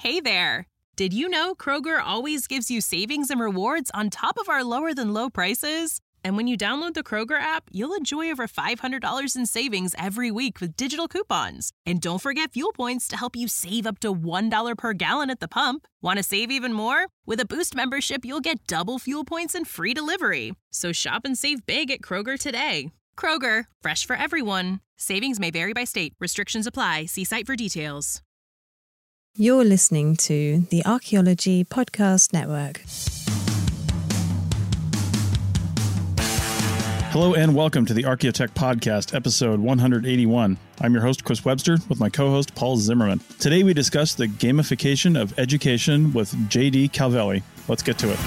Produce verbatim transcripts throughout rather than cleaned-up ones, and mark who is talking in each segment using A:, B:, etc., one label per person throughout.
A: Hey there! Did you know Kroger always gives you savings and rewards on top of our lower than low prices? And when you download the Kroger app, you'll enjoy over five hundred dollars in savings every week with digital coupons. And don't forget fuel points to help you save up to one dollar per gallon at the pump. Want to save even more? With a Boost membership, you'll get double fuel points and free delivery. So shop and save big at Kroger today. Kroger, fresh for everyone. Savings may vary by state. Restrictions apply. See site for details.
B: You're listening to the Archaeology Podcast Network.
C: Hello and welcome to the Archaeotech Podcast, episode one eighty-one. I'm your host, Chris Webster, with my co-host, Paul Zimmerman. Today we discuss the gamification of education with J D Calvelli. Let's get to it.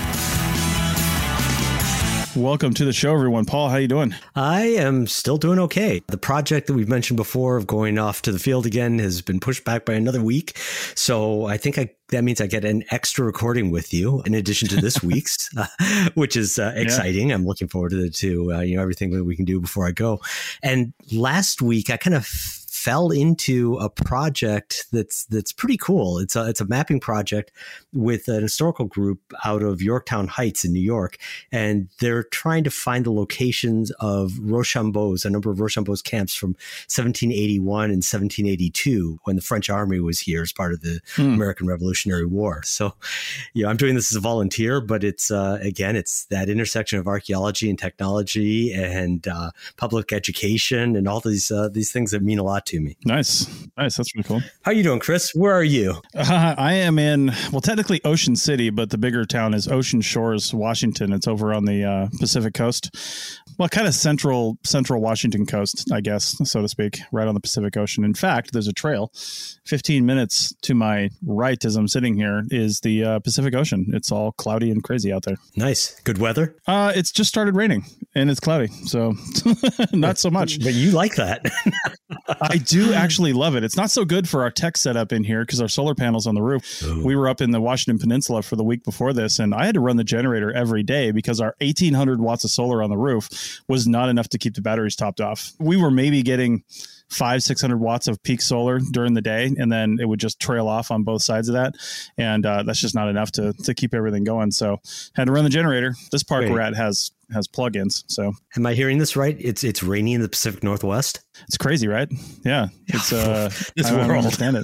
C: Welcome to the show, everyone. Paul, how you doing?
D: I am still doing okay. The project that we've mentioned before of going off to the field again has been pushed back by another week. So I think I that means I get an extra recording with you in addition to this week's, uh, which is uh, exciting. Yeah. I'm looking forward to, to uh, you know, everything that we can do before I go. And last week, I kind of fell into a project that's that's pretty cool. It's a, it's a mapping project with an historical group out of Yorktown Heights in New York. And they're trying to find the locations of Rochambeau's, a number of Rochambeau's camps from seventeen eighty-one and seventeen eighty-two when the French army was here as part of the hmm. American Revolutionary War. So, you know, I'm doing this as a volunteer, but it's, uh, again, it's that intersection of archaeology and technology and uh, public education and all these uh, these things that mean a lot to me.
C: Nice. Nice. That's really cool.
D: How are you doing, Chris? Where are you?
C: Uh, I am in, well, technically Ocean City, but the bigger town is Ocean Shores, Washington. It's over on the uh, Pacific coast. Well, kind of central, central Washington coast, I guess, so to speak, right on the Pacific Ocean. In fact, there's a trail fifteen minutes to my right as I'm sitting here is the uh, Pacific Ocean. It's all cloudy and crazy out there.
D: Nice. Good weather?
C: Uh, it's just started raining and it's cloudy. So not so much.
D: But you like that.
C: I do actually love it. It's not so good for our tech setup in here because our solar panels on the roof. Ooh. We were up in the Washington Peninsula for the week before this, and I had to run the generator every day because our eighteen hundred watts of solar on the roof was not enough to keep the batteries topped off. We were maybe getting five, six hundred watts of peak solar during the day, and then it would just trail off on both sides of that. And uh, that's just not enough to to keep everything going. So had to run the generator. This park Wait. we're at has has plugins. So
D: am I hearing this right? It's it's rainy in the Pacific Northwest.
C: It's crazy, right? Yeah. It's uh
D: this
C: I
D: world.
C: don't understand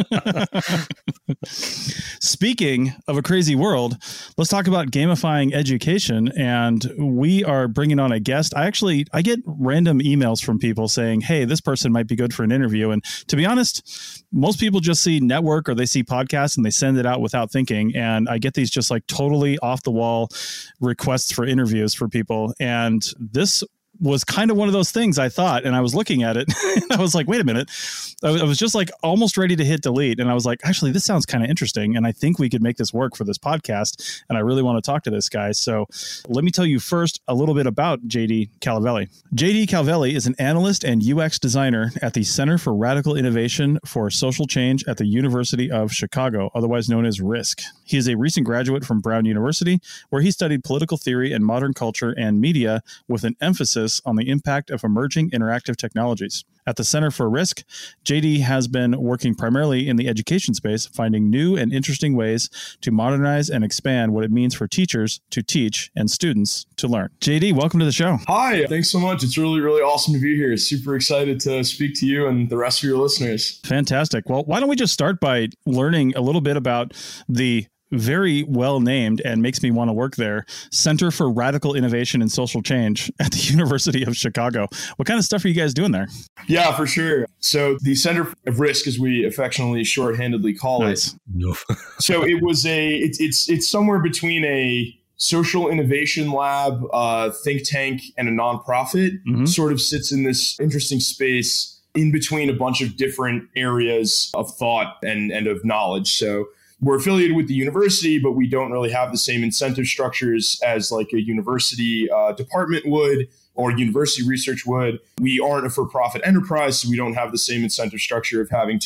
C: it. Speaking of a crazy world, let's talk about gamifying education. And we are bringing on a guest. I actually I get random emails from people saying, hey, this person might be good for an interview. And to be honest, most people just see network or they see podcasts and they send it out without thinking. And I get these just like totally off the wall requests for interviews for people. And this was kind of one of those things I thought, and I was looking at it and I was like, wait a minute. I was just like almost ready to hit delete. And I was like, actually, this sounds kind of interesting. And I think we could make this work for this podcast. And I really want to talk to this guy. So let me tell you first a little bit about J D Calvelli. J D Calvelli is an analyst and U X designer at the Center for Radical Innovation for Social Change at the University of Chicago, otherwise known as RISC. He is a recent graduate from Brown University, where he studied political theory and modern culture and media with an emphasis on the impact of emerging interactive technologies. At the Center for RISC, J D has been working primarily in the education space, finding new and interesting ways to modernize and expand what it means for teachers to teach and students to learn. J D, welcome to the show.
E: Hi, thanks so much. It's really, really awesome to be here. Super excited to speak to you and the rest of your listeners.
C: Fantastic. Well, why don't we just start by learning a little bit about the very well named and makes me want to work there, Center for Radical Innovation and Social Change at the University of Chicago. What kind of stuff are you guys doing there?
E: Yeah, for sure. So the Center of RISC, as we affectionately shorthandedly call nice. it. So it was a, it's, it's, it's somewhere between a social innovation lab, uh, think tank, and a nonprofit. Mm-hmm. Sort of sits in this interesting space in between a bunch of different areas of thought and, and of knowledge. So we're affiliated with the university, but we don't really have the same incentive structures as like a university uh, department would or university research would. We aren't a for-profit enterprise, so we don't have the same incentive structure of having to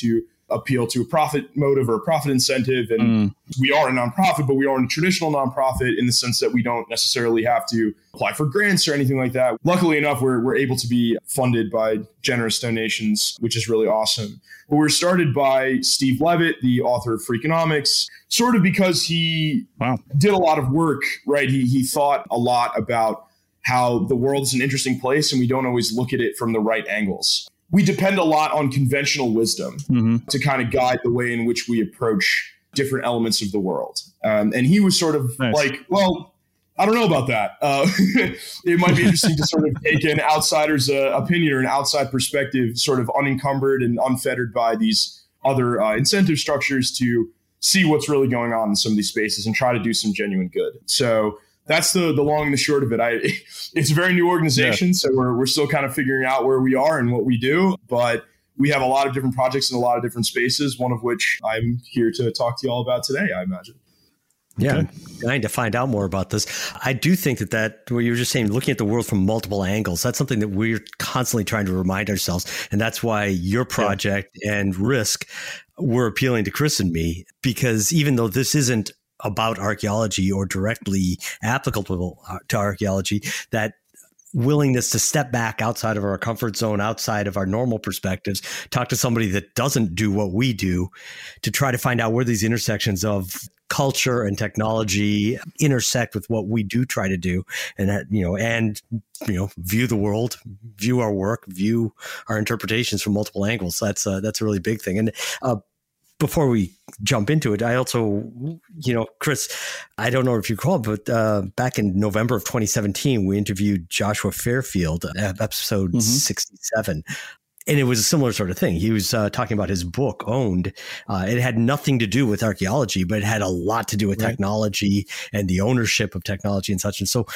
E: appeal to a profit motive or a profit incentive. And mm. we are a nonprofit, but we aren't a traditional nonprofit in the sense that we don't necessarily have to apply for grants or anything like that. Luckily enough, we're, we're able to be funded by generous donations, which is really awesome. But we were started by Steve Levitt, the author of Freakonomics, sort of because he wow. did a lot of work, right? He, he thought a lot about how the world is an interesting place and we don't always look at it from the right angles. We depend a lot on conventional wisdom mm-hmm. to kind of guide the way in which we approach different elements of the world. Um, and he was sort of nice. like, well, I don't know about that. Uh, it might be interesting to sort of take an outsider's uh, opinion or an outside perspective, sort of unencumbered and unfettered by these other uh, incentive structures, to see what's really going on in some of these spaces and try to do some genuine good. So that's the the long and the short of it. I it's a very new organization, yeah. so we're we're still kind of figuring out where we are and what we do, but we have a lot of different projects in a lot of different spaces, one of which I'm here to talk to you all about today, I imagine.
D: Yeah, okay. Dying to find out more about this. I do think that that what you were just saying, looking at the world from multiple angles, that's something that we're constantly trying to remind ourselves. And that's why your project yeah. and Risk were appealing to Chris and me, because even though this isn't about archaeology or directly applicable to archaeology, that willingness to step back outside of our comfort zone, outside of our normal perspectives, talk to somebody that doesn't do what we do, to try to find out where these intersections of culture and technology intersect with what we do try to do, and that, you know, and, you know, view the world, view our work, view our interpretations from multiple angles. That's uh, that's a really big thing. And uh, before we jump into it, I also, you know, Chris, I don't know if you recall, but uh, back in November of twenty seventeen, we interviewed Joshua Fairfield, episode mm-hmm. sixty-seven. And it was a similar sort of thing. He was uh, talking about his book, Owned. Uh, it had nothing to do with archaeology, but it had a lot to do with right. technology and the ownership of technology and such. And so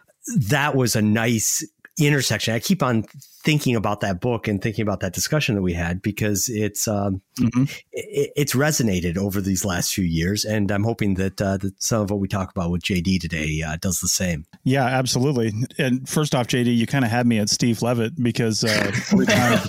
D: that was a nice intersection. I keep on thinking about that book and thinking about that discussion that we had, because it's um, mm-hmm. it, it's resonated over these last few years, and I'm hoping that uh, that some of what we talk about with J D today uh, does the same. Yeah, absolutely. And first off, J D, you kind of had me at Steve Levitt, because uh, every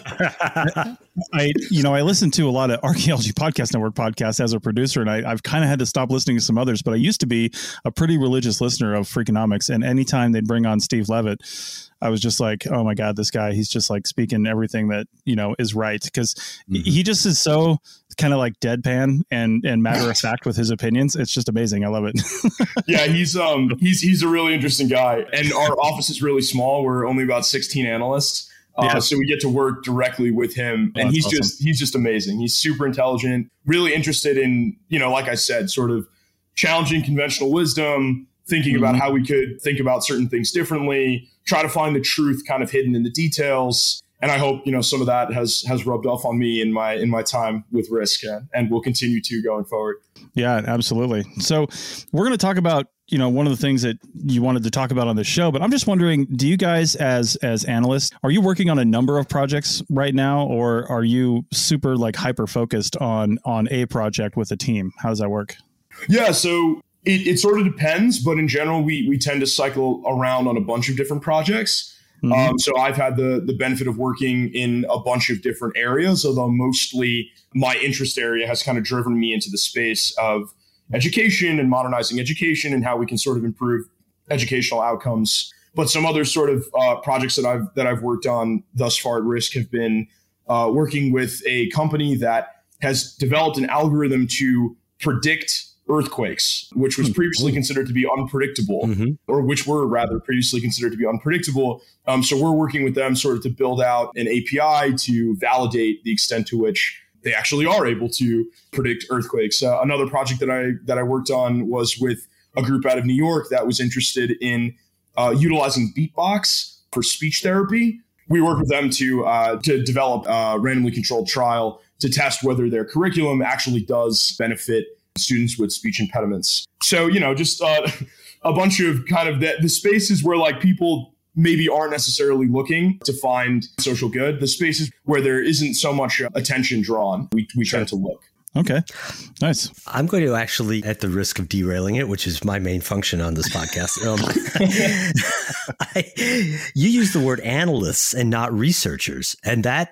D: time I, you know, I listen to a lot of Archaeology Podcast Network podcasts as a producer, and I, I've kind of had to stop listening to some others. But I used to be a pretty religious listener of Freakonomics, and anytime they'd bring on Steve Levitt, I was just like, oh my God, this guy, he's just like speaking everything that, you know, is right. Because mm-hmm. he just is so kind of like deadpan and, and matter of fact with his opinions. It's just amazing. I love it. yeah, he's um he's he's a really interesting guy. And our office is really small. We're only about sixteen analysts. Uh, yeah. So we get to work directly with him. And oh, he's awesome. just he's just amazing. He's super intelligent, really interested in, you know, like I said, sort of challenging conventional wisdom, thinking mm-hmm. about how we could think about certain things differently, try to find the truth kind of hidden in the details. And I hope, you know, some of that has has rubbed off on me in my in my time with Risk, and, and will continue to going forward. Yeah, absolutely. So we're going to talk about, you know, one of the things that you wanted to talk about on the show, but I'm just wondering, do you guys as as analysts, are you working on a number of projects right now, or are you super like hyper focused on on a project with a team? How does that work? Yeah, so It, it sort of depends, but in general, we we tend to cycle around on a bunch of different projects. Mm-hmm. Um, so I've had the the benefit of working in a bunch of different areas, although mostly my interest area has kind of driven me into the space of education and modernizing education and how we can sort of improve educational outcomes. But some other sort of uh, projects that I've that I've worked on thus far at Risk have been uh, working with a company that has developed an algorithm to predict earthquakes, which was previously considered to be unpredictable, mm-hmm. or which were rather previously considered to be unpredictable. Um, so we're working with them sort of to build out an A P I to validate the extent to which they actually are able to predict earthquakes. Uh, another project that I that I worked on was with a group out of New York that was interested in uh, utilizing beatbox for speech therapy. We worked with them to uh, to develop a randomly controlled trial to test whether their curriculum actually does benefit students with speech impediments. So, you know, just uh, a bunch of kind of the, the spaces where like people maybe aren't necessarily looking to find social good, the spaces where there isn't so much attention drawn, we, we tend to look. Okay, nice. I'm going to actually, at the risk of derailing it, which is my main function on this podcast, um, I, you use the word analysts and not researchers, and that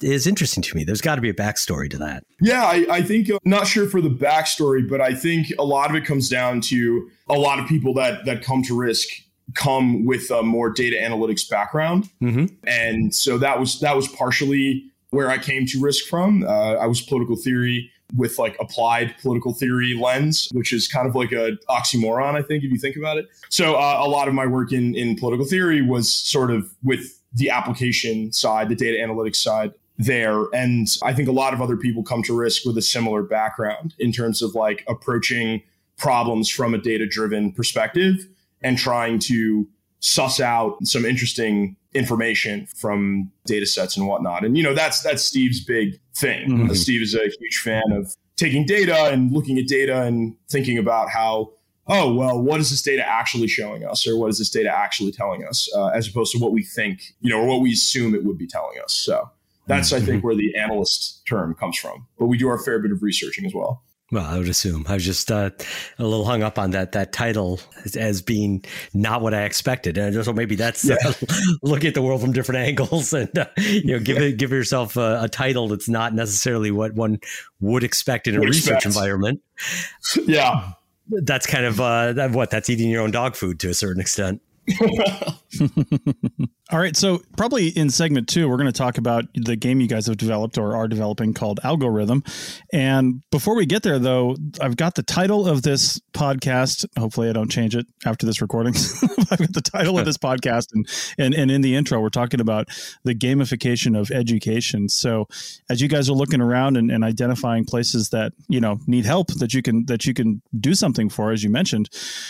D: is interesting to me. There's got to be a backstory to that.
E: Yeah, I, I think, uh, not sure for the backstory, but I think a lot of it comes down to a lot of people that that come to Risk come with a more data analytics background. Mm-hmm. And so that was that was partially where I came to Risk from. Uh, I was political theory with like applied political theory lens, which is kind of like a oxymoron, I think, if you think about it. So uh, a lot of my work in, in political theory was sort of with the application side, the data analytics side there. And I think a lot of other people come to Risk with a similar background in terms of like approaching problems from a data-driven perspective and trying to suss out some interesting information from data sets and whatnot. And, you know, that's that's Steve's big thing. Mm-hmm. Uh, Steve is a huge fan of taking data and looking at data and thinking about how, oh, well, what is this data actually showing us? Or what is this data actually telling us, uh, as opposed to what we think, you know, or what we assume it would be telling us. So that's, mm-hmm. I think, where the analyst term comes from. But we do our fair bit of researching as well.
D: Well, I would assume. I was just uh, a little hung up on that that title as, as being not what I expected, and so maybe that's yeah. uh, looking at the world from different angles, and uh, you know, give it, give yourself a, a title that's not necessarily what one would expect in a would research expect. environment.
E: Yeah,
D: that's kind of uh, what that's eating your own dog food to a certain extent.
C: All right. So probably in segment two, we're going to talk about the game you guys have developed or are developing called Algorithm. And before we get there, though, I've got the title of this podcast. Hopefully I don't change it after this recording. I've got the title of this podcast. And, and, and in the intro, we're talking about the gamification of education. So as you guys are looking around and, and identifying places that, you know, need help that you can, that you can do something for, as you mentioned,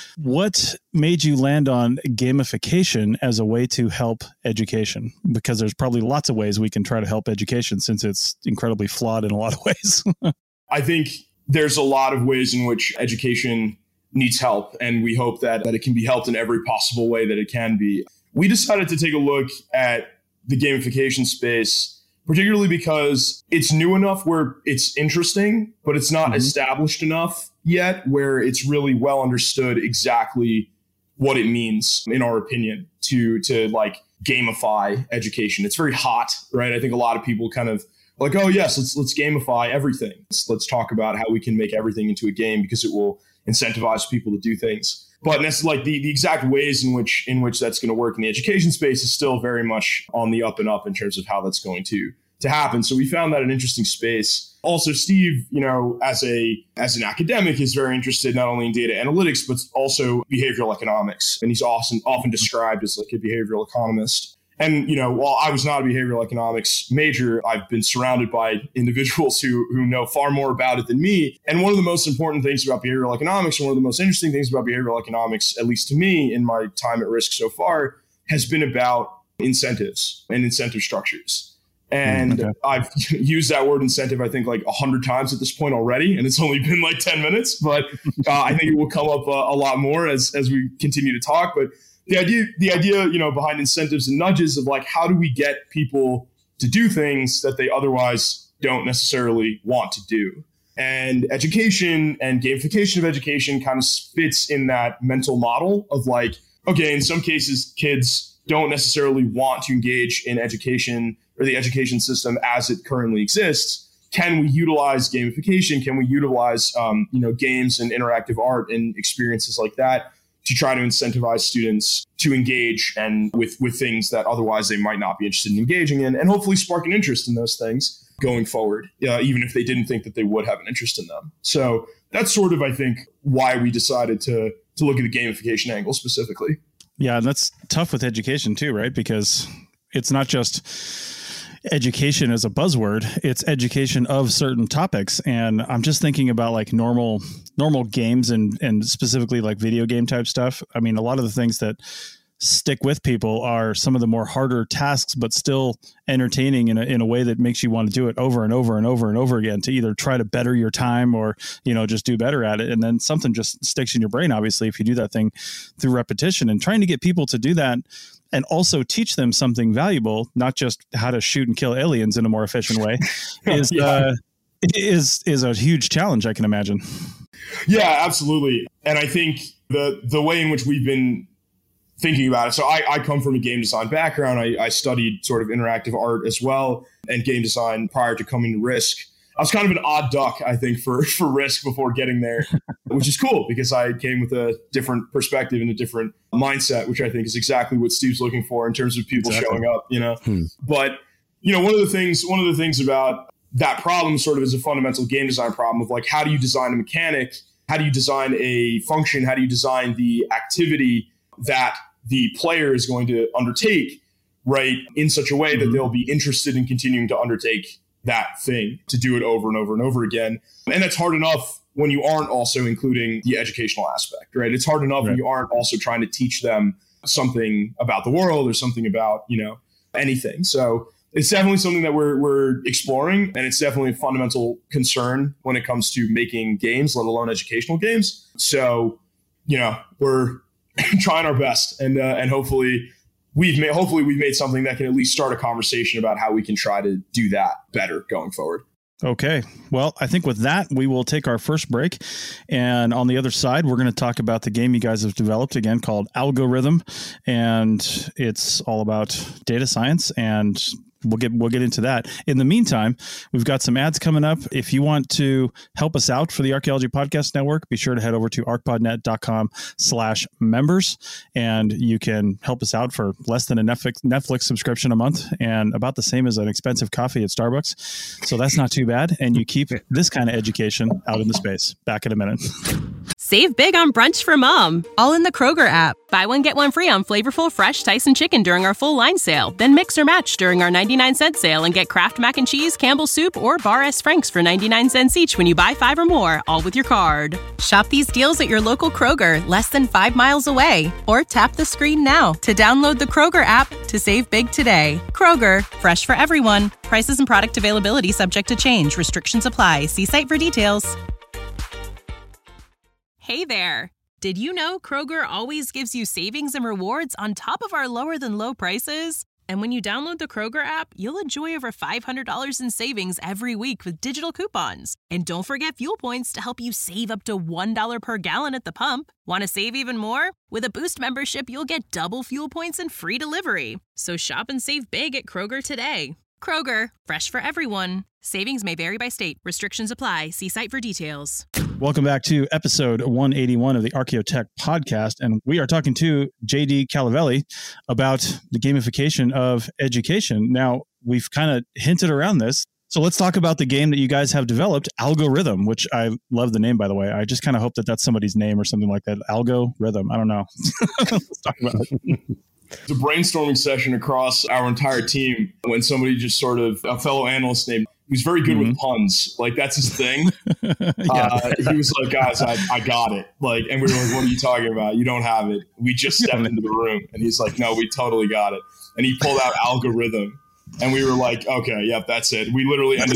C: what made you land on gamification as a way to help education? Because there's probably lots of ways we can try to help education since it's incredibly flawed in a lot of ways.
E: I think there's a lot of ways in which education needs help, and we hope that, that it can be helped in every possible way that it can be. We decided to take a look at the gamification space, particularly because it's new enough where it's interesting, but it's not mm-hmm. established enough yet where it's really well understood exactly what it means, in our opinion, to to like gamify education. It's very hot, right? I think a lot of people kind of like, oh yes, let's let's gamify everything. Let's, let's talk about how we can make everything into a game because it will incentivize people to do things. But that's like the, the exact ways in which in which that's going to work in the education space is still very much on the up and up in terms of how that's going to to happen. So we found that an interesting space. Also, Steve, you know, as a as an academic, is very interested not only in data analytics, but also behavioral economics. And he's often often described as like a behavioral economist. And, you know, while I was not a behavioral economics major, I've been surrounded by individuals who who know far more about it than me. And one of the most important things about behavioral economics, and one of the most interesting things about behavioral economics, at least to me in my time at Risk so far, has been about incentives and incentive structures. And okay. I've used that word incentive, I think, like a hundred times at this point already, and it's only been like ten minutes. But uh, I think it will come up uh, a lot more as as we continue to talk. But the idea, the idea, you know, behind incentives and nudges of like, how do we get people to do things that they otherwise don't necessarily want to do? And education and gamification of education kind of fits in that mental model of like, okay, in some cases, kids don't necessarily want to engage in education or the education system as it currently exists. Can we utilize gamification? Can we utilize, um, you know, games and interactive art and experiences like that to try to incentivize students to engage and with, with things that otherwise they might not be interested in engaging in, and hopefully spark an interest in those things going forward, uh, even if they didn't think that they would have an interest in them. So that's sort of, I think, why we decided to to look at the gamification angle specifically.
C: Yeah, and that's tough with education too, right? Because it's not just education as a buzzword, it's education of certain topics. And I'm just thinking about like normal normal games and and specifically like video game type stuff. I mean, a lot of the things that stick with people are some of the more harder tasks, but still entertaining in a, in a way that makes you want to do it over and over and over and over again to either try to better your time or, you know, just do better at it. And then something just sticks in your brain, obviously, if you do that thing through repetition. And trying to get people to do that and also teach them something valuable, not just how to shoot and kill aliens in a more efficient way, is yeah. uh, is is a huge challenge, I can imagine.
E: Yeah, absolutely. And I think the the way in which we've been thinking about it. So I, I come from a game design background. I, I studied sort of interactive art as well and game design prior to coming to Risk. I was kind of an odd duck, I think, for, for Risk before getting there, which is cool because I came with a different perspective and a different mindset, which I think is exactly what Steve's looking for in terms of people exactly. showing up, you know. Hmm. But, you know, one of the things, one of the things about that problem sort of is a fundamental game design problem of like, how do you design a mechanic? How do you design a function? How do you design the activity that the player is going to undertake, right, in such a way mm-hmm. that they'll be interested in continuing to undertake that thing, to do it over and over and over again. And that's hard enough when you aren't also including the educational aspect, right? It's hard enough right. when you aren't also trying to teach them something about the world or something about, you know, anything. So it's definitely something that we're we're exploring, and it's definitely a fundamental concern when it comes to making games, let alone educational games. So, you know, we're trying our best, and uh, and hopefully we've made hopefully we've made something that can at least start a conversation about how we can try to do that better going forward.
C: Okay. Well, I think with that, we will take our first break. And on the other side, we're going to talk about the game you guys have developed again called Algorithm. And it's all about data science, and We'll get we'll get into that. In the meantime, we've got some ads coming up. If you want to help us out for the Archaeology Podcast Network, be sure to head over to archpodnet.com slash members, and you can help us out for less than a Netflix Netflix subscription a month and about the same as an expensive coffee at Starbucks. So that's not too bad. And you keep this kind of education out in the space. Back in a minute.
A: Save big on brunch for mom, all in the Kroger app. Buy one, get one free on flavorful, fresh Tyson chicken during our full line sale. Then mix or match during our ninety-nine cent sale and get Kraft Mac and Cheese, Campbell's Soup, or Bar S. Frank's for ninety-nine cents each when you buy five or more, all with your card. Shop these deals at your local Kroger, less than five miles away. Or tap the screen now to download the Kroger app to save big today. Kroger, fresh for everyone. Prices and product availability subject to change. Restrictions apply. See site for details. Hey there. Did you know Kroger always gives you savings and rewards on top of our lower than low prices? And when you download the Kroger app, you'll enjoy over five hundred dollars in savings every week with digital coupons. And don't forget fuel points to help you save up to one dollar per gallon at the pump. Want to save even more? With a Boost membership, you'll get double fuel points and free delivery. So shop and save big at Kroger today. Kroger, fresh for everyone. Savings may vary by state. Restrictions apply. See site for details.
C: Welcome back to episode one eighty-one of the Archaeotech podcast. And we are talking to J D Calavelli about the gamification of education. Now, we've kind of hinted around this. So let's talk about the game that you guys have developed, Algorithm, which I love the name, by the way. I just kind of hope that that's somebody's name or something like that. Algorithm. I don't know. Let's talk about it.
E: It's a brainstorming session across our entire team when somebody just sort of, a fellow analyst named, who's very good mm-hmm. with puns. Like, that's his thing. yeah. uh, he was like, guys, I, I got it. Like, and we were like, what are you talking about? You don't have it. We just stepped into the room. And he's like, no, we totally got it. And he pulled out Algorithm. And we were like, okay, yep, that's it. We literally ended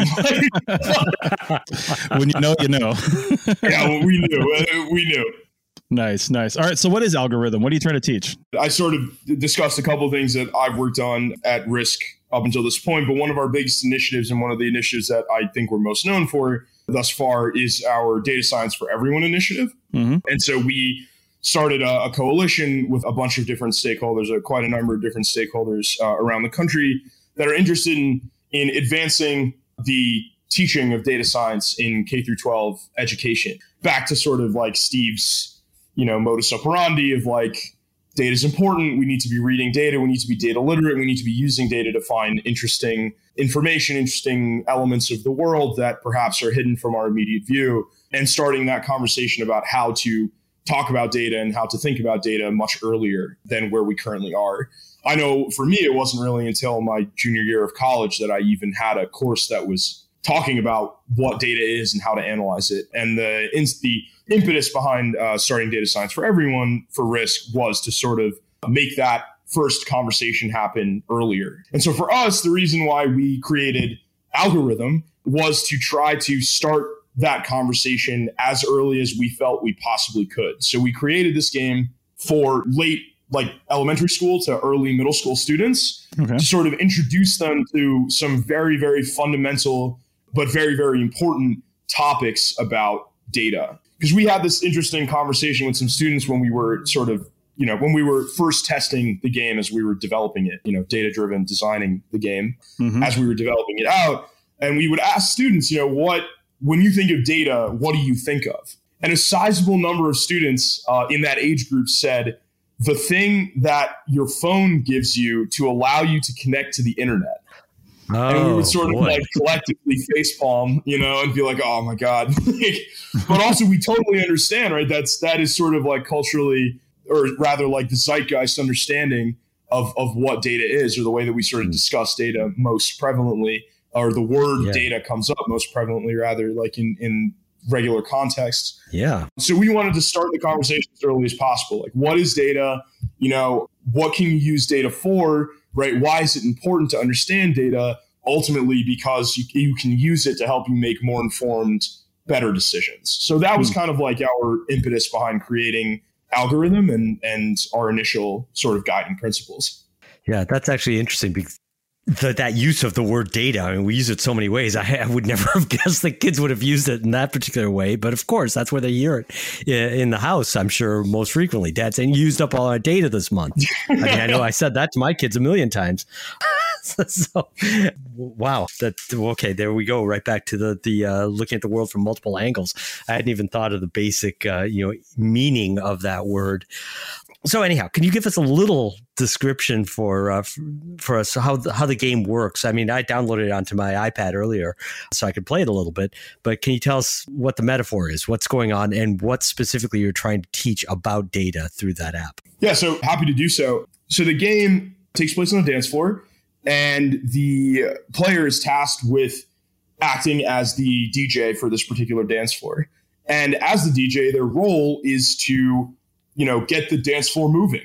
E: the
C: meeting. When you know, you know.
E: yeah, well, we knew. We knew.
C: Nice, nice. All right. So what is Algorithm? What are you trying to teach?
E: I sort of discussed a couple of things that I've worked on at Risk up until this point. But one of our biggest initiatives, and one of the initiatives that I think we're most known for thus far, is our Data Science for Everyone initiative. Mm-hmm. And so we started a, a coalition with a bunch of different stakeholders, uh, quite a number of different stakeholders uh, around the country that are interested in, in advancing the teaching of data science in K through twelve education. Back to sort of like Steve's, you know, modus operandi of like, data is important. We need to be reading data. We need to be data literate. We need to be using data to find interesting information, interesting elements of the world that perhaps are hidden from our immediate view, and starting that conversation about how to talk about data and how to think about data much earlier than where we currently are. I know for me, it wasn't really until my junior year of college that I even had a course that was talking about what data is and how to analyze it. And the, the impetus behind uh, starting Data Science for Everyone for Risk was to sort of make that first conversation happen earlier. And so for us, the reason why we created Algorithm was to try to start that conversation as early as we felt we possibly could. So we created this game for late, like elementary school to early middle school students, okay, to sort of introduce them to some very, very fundamental, but very, very important topics about data. Because we had this interesting conversation with some students when we were sort of you know, when we were first testing the game as we were developing it, you know, data-driven designing the game mm-hmm. as we were developing it out. And we would ask students, you know, what, when you think of data, what do you think of? And a sizable number of students uh, in that age group said, the thing that your phone gives you to allow you to connect to the internet. Oh, and we would sort of boy. like collectively facepalm, you know, and be like, oh my God. But also we totally understand, right? That's, that is sort of like culturally, or rather like the zeitgeist understanding of, of what data is, or the way that we sort of discuss data most prevalently, or the word yeah. data comes up most prevalently, rather, like in, in regular contexts.
D: Yeah.
E: So we wanted to start the conversation as early as possible. Like, what is data? You know, what can you use data for? Right? Why is it important to understand data? Ultimately, because you, you can use it to help you make more informed, better decisions. So that was kind of like our impetus behind creating Algorithm and, and our initial sort of guiding principles.
D: Yeah, that's actually interesting because the, that use of the word data, I mean, we use it so many ways. I, I would never have guessed that kids would have used it in that particular way. But of course, that's where they hear it in the house, I'm sure, most frequently. Dad saying, you used up all our data this month. I mean, I know I said that to my kids a million times. So, wow. That, okay, there we go. Right back to the, the uh, looking at the world from multiple angles. I hadn't even thought of the basic, uh, you know, meaning of that word. So anyhow, can you give us a little description for uh, for us how the, how the game works? I mean, I downloaded it onto my iPad earlier so I could play it a little bit. But can you tell us what the metaphor is, what's going on, and what specifically you're trying to teach about data through that app?
E: Yeah, so happy to do so. So the game takes place on a dance floor, and the player is tasked with acting as the D J for this particular dance floor. And as the D J, their role is to you know, get the dance floor moving.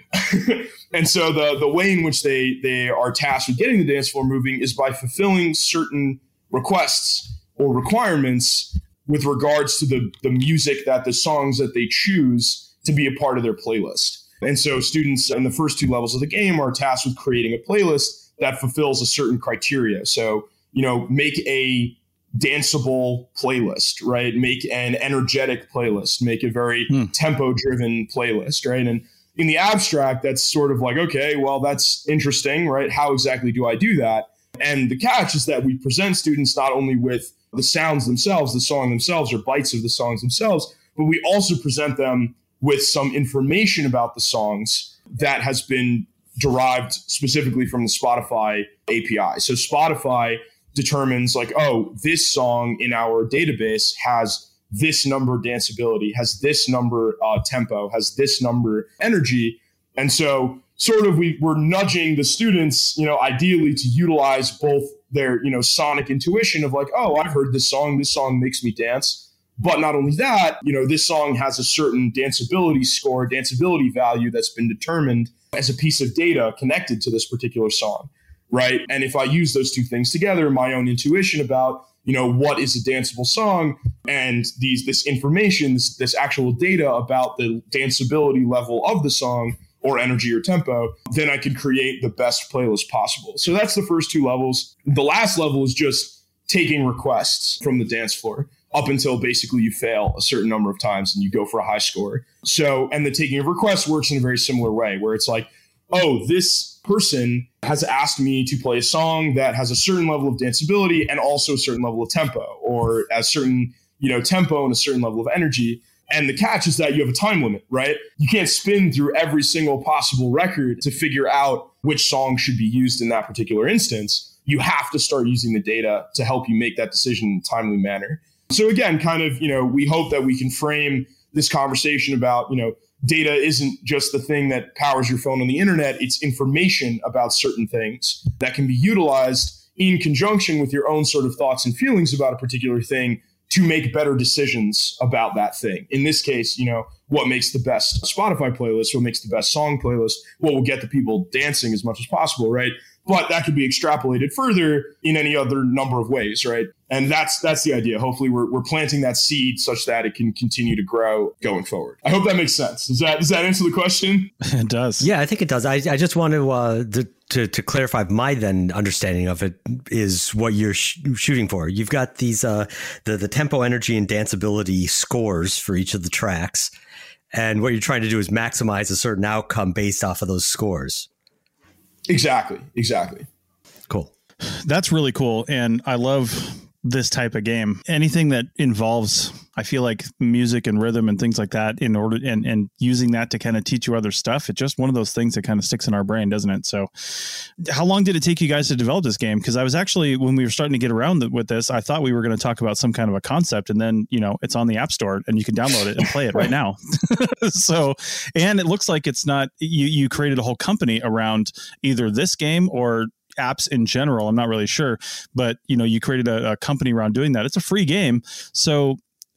E: And so the the way in which they they are tasked with getting the dance floor moving is by fulfilling certain requests or requirements with regards to the, the music that the songs that they choose to be a part of their playlist. And so students in the first two levels of the game are tasked with creating a playlist that fulfills a certain criteria. So, you know, make a danceable playlist, right? Make an energetic playlist, make a very hmm. tempo driven playlist, right? And in the abstract, that's sort of like, okay, well, that's interesting, right? How exactly do I do that? And the catch is that we present students not only with the sounds themselves, the song themselves, or bites of the songs themselves, but we also present them with some information about the songs that has been derived specifically from the Spotify A P I. So Spotify determines like, oh, this song in our database has this number danceability, has this number uh, tempo, has this number energy. And so sort of we, we're nudging the students, you know, ideally to utilize both their, you know, sonic intuition of like, oh, I've heard this song, this song makes me dance. But not only that, you know, this song has a certain danceability score, danceability value that's been determined as a piece of data connected to this particular song. Right. And if I use those two things together, my own intuition about, you know, what is a danceable song and these this information, this, this actual data about the danceability level of the song or energy or tempo, then I can create the best playlist possible. So that's the first two levels. The last level is just taking requests from the dance floor up until basically you fail a certain number of times and you go for a high score. So, and the taking of requests works in a very similar way where it's like, oh, this person has asked me to play a song that has a certain level of danceability and also a certain level of tempo, or a certain, you know, tempo and a certain level of energy. And the catch is that you have a time limit, right? You can't spin through every single possible record to figure out which song should be used in that particular instance. You have to start using the data to help you make that decision in a timely manner. So again, kind of, you know, we hope that we can frame this conversation about, you know, data isn't just the thing that powers your phone on the internet. It's information about certain things that can be utilized in conjunction with your own sort of thoughts and feelings about a particular thing to make better decisions about that thing. In this case, you know, what makes the best Spotify playlist, what makes the best song playlist, what will get the people dancing as much as possible, right? But that could be extrapolated further in any other number of ways, right? And that's that's the idea. Hopefully we're we're planting that seed such that it can continue to grow going forward. I hope that makes sense. Does that does that answer the question?
C: It does.
D: Yeah, I think it does. I, I just want to, uh, to to to clarify my then understanding of it is what you're sh- shooting for. You've got these uh, the the tempo, energy, and danceability scores for each of the tracks. And what you're trying to do is maximize a certain outcome based off of those scores.
E: Exactly. Exactly.
D: Cool.
C: That's really cool. And I love this type of game. Anything that involves, I feel like, music and rhythm and things like that in order and, and using that to kind of teach you other stuff. It's just one of those things that kind of sticks in our brain, doesn't it? So how long did it take you guys to develop this game? Because I was actually, when we were starting to get around with this, I thought we were going to talk about some kind of a concept, and then, you know, it's on the App Store and you can download it and play it right now. So, and it looks like it's not, you, you created a whole company around either this game or apps in general. I'm not really sure, but you know, you created a, a company around doing that. It's a free game. So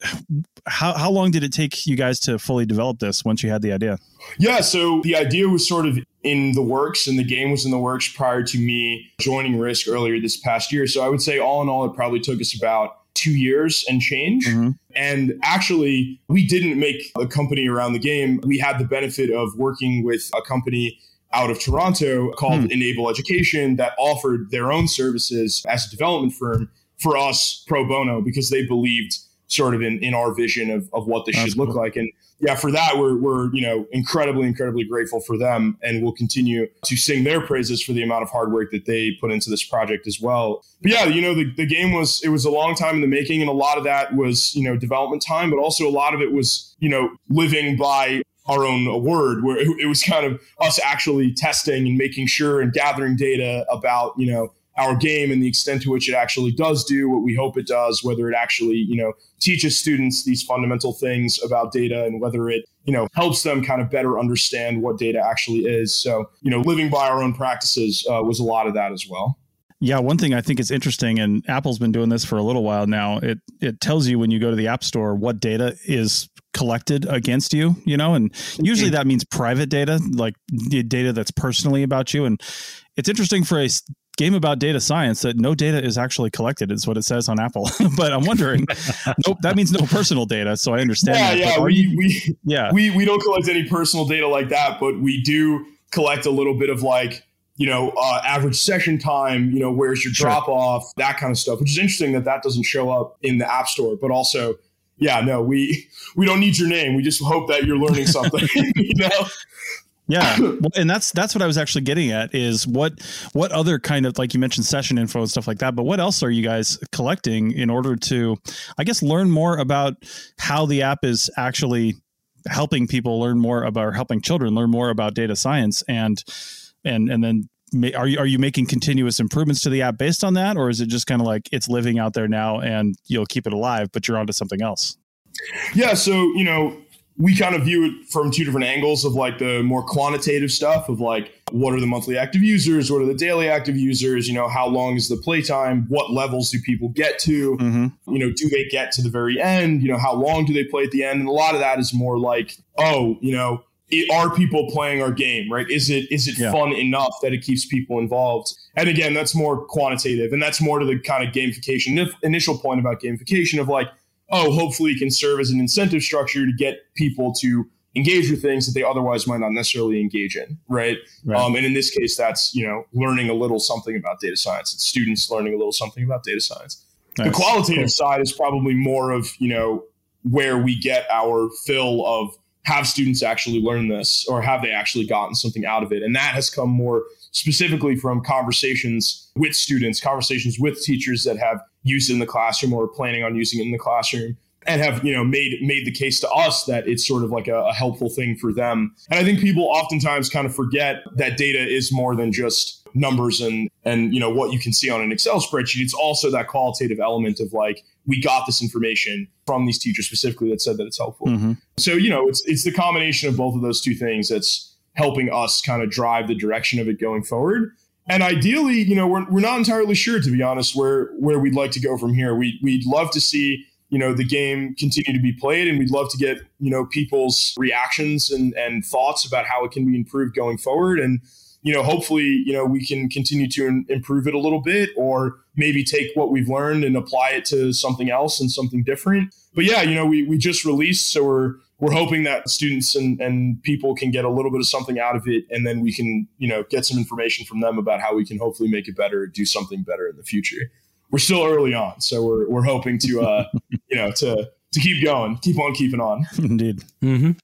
C: how, how long did it take you guys to fully develop this once you had the idea?
E: Yeah. So the idea was sort of in the works, and the game was in the works prior to me joining Risk earlier this past year. So I would say all in all, it probably took us about two years and change. Mm-hmm. And actually, we didn't make a company around the game. We had the benefit of working with a company out of Toronto called hmm. Enable Education that offered their own services as a development firm for us pro bono, because they believed sort of in, in our vision of, of what this That's should look cool. like. And yeah, for that, we're, we're, you know, incredibly, incredibly grateful for them. And we'll continue to sing their praises for the amount of hard work that they put into this project as well. But yeah, you know, the, the game was, it was a long time in the making. And a lot of that was, you know, development time, but also a lot of it was, you know, living by our own word, where it was kind of us actually testing and making sure and gathering data about, you know, our game and the extent to which it actually does do what we hope it does, whether it actually, you know, teaches students these fundamental things about data, and whether it, you know, helps them kind of better understand what data actually is. So, you know, living by our own practices uh, was a lot of that as well.
C: Yeah, one thing I think is interesting, and Apple's been doing this for a little while now, it it tells you when you go to the App Store what data is collected against you, you know, and usually that means private data, like data that's personally about you. And it's interesting for a game about data science that no data is actually collected, is what it says on Apple. But I'm wondering, nope, that means no personal data. So I understand.
E: Yeah,
C: that.
E: yeah,
C: we,
E: you, we,
C: yeah,
E: we, we don't collect any personal data like that, but we do collect a little bit of like, you know, uh, average session time, you know, where's your
C: sure.
E: drop off, that kind of stuff, which is interesting that that doesn't show up in the App Store. But also, yeah, no, we we don't need your name. We just hope that you're learning something, you know?
C: Yeah. Well, and that's that's what I was actually getting at, is what what other kind of, like you mentioned, session info and stuff like that. But what else are you guys collecting in order to, I guess, learn more about how the app is actually helping people learn more about, or helping children learn more about data science, and and and then are you are you making continuous improvements to the app based on that, or is it just kind of like it's living out there now and you'll keep it alive, but you're onto something else?
E: Yeah, so you know, we kind of view it from two different angles, of like the more quantitative stuff of like, what are the monthly active users? What are the daily active users? You know, how long is the playtime? What levels do people get to? Mm-hmm. You know, do they get to the very end? You know, how long do they play at the end? And a lot of that is more like, oh, you know, it, are people playing our game, right? Is it is it yeah. fun enough that it keeps people involved? And again, that's more quantitative, and that's more to the kind of gamification, initial point about gamification of like, oh, hopefully it can serve as an incentive structure to get people to engage with things that they otherwise might not necessarily engage in, right? right. Um, and in this case, that's, you know, learning a little something about data science. It's students learning a little something about data science. Nice. The qualitative cool. side is probably more of, you know, where we get our fill of, have students actually learn this, or have they actually gotten something out of it? And that has come more specifically from conversations with students, conversations with teachers that have used it in the classroom or are planning on using it in the classroom, and have, you know, made made the case to us that it's sort of like a, a helpful thing for them. And I think people oftentimes kind of forget that data is more than just numbers and, and, you know, what you can see on an Excel spreadsheet. It's also that qualitative element of like, we got this information from these teachers specifically that said that it's helpful. Mm-hmm. So, you know, it's it's the combination of both of those two things that's helping us kind of drive the direction of it going forward. And ideally, you know, we're we're not entirely sure, to be honest, where where we'd like to go from here. We we'd love to see, you know, the game continue to be played, and we'd love to get, you know, people's reactions and and thoughts about how it can be improved going forward. And, you know, hopefully, you know, we can continue to in, improve it a little bit, or maybe take what we've learned and apply it to something else and something different. But yeah, you know, we we just released, so we're we're hoping that students and, and people can get a little bit of something out of it, and then we can, you know, get some information from them about how we can hopefully make it better, do something better in the future. We're still early on, so we're we're hoping to uh you know to to keep going, keep on keeping on.
C: Indeed.
D: Mm-hmm.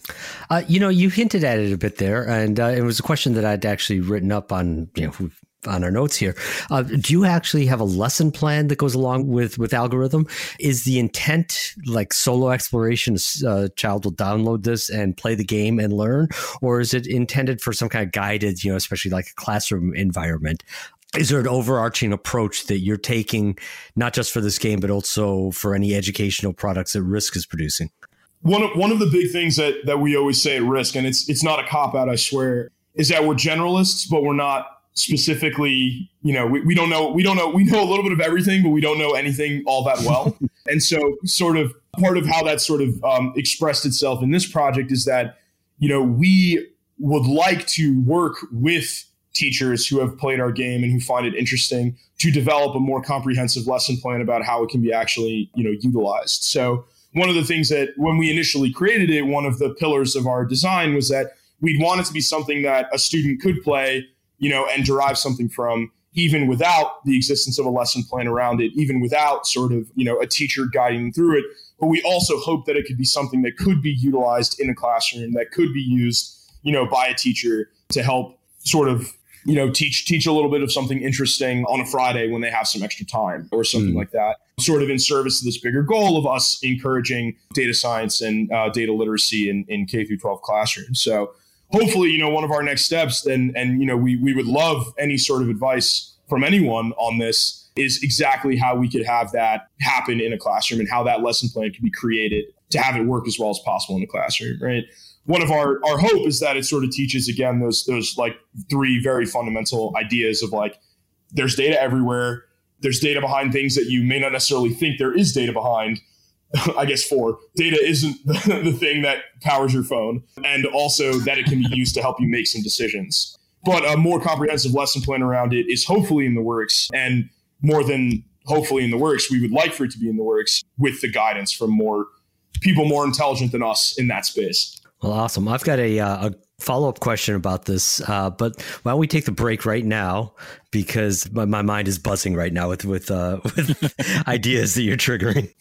D: Uh, you know, you hinted at it a bit there, and uh, it was a question that I'd actually written up on, you know, on our notes here. Uh, do you actually have a lesson plan that goes along with, with algorithm? Is the intent like solo exploration, a uh, child will download this and play the game and learn? Or is it intended for some kind of guided, you know, especially like a classroom environment? Is there an overarching approach that you're taking, not just for this game, but also for any educational products that Risk is producing?
E: One of, one of the big things that, that we always say at Risk, and it's it's not a cop-out, I swear, is that we're generalists, but we're not specifically, you know, we, we don't know, we don't know, we know a little bit of everything, but we don't know anything all that well. And so sort of part of how that sort of um, expressed itself in this project is that, you know, we would like to work with teachers who have played our game and who find it interesting to develop a more comprehensive lesson plan about how it can be actually, you know, utilized. So one of the things that when we initially created it, one of the pillars of our design was that we'd want it to be something that a student could play, you know, and derive something from, even without the existence of a lesson plan around it, even without sort of, you know, a teacher guiding them through it. But we also hope that it could be something that could be utilized in a classroom, that could be used, you know, by a teacher to help sort of, you know, teach teach a little bit of something interesting on a Friday when they have some extra time or something mm. like that, sort of in service to this bigger goal of us encouraging data science and uh, data literacy in, in K through twelve classrooms. So hopefully, you know, one of our next steps, then, and, you know, we, we would love any sort of advice from anyone on this, is exactly how we could have that happen in a classroom and how that lesson plan can be created to have it work as well as possible in the classroom, right? One of our, our hope is that it sort of teaches, again, those, those like three very fundamental ideas of like, there's data everywhere. There's data behind things that you may not necessarily think there is data behind. I guess four, data isn't the, the thing that powers your phone, and also that it can be used to help you make some decisions. But a more comprehensive lesson plan around it is hopefully in the works, and more than hopefully in the works, we would like for it to be in the works with the guidance from more people more intelligent than us in that space.
D: Well, awesome. I've got a, uh, a follow-up question about this, uh, but why don't we take the break right now, because my, my mind is buzzing right now with with, uh, with ideas that you're triggering.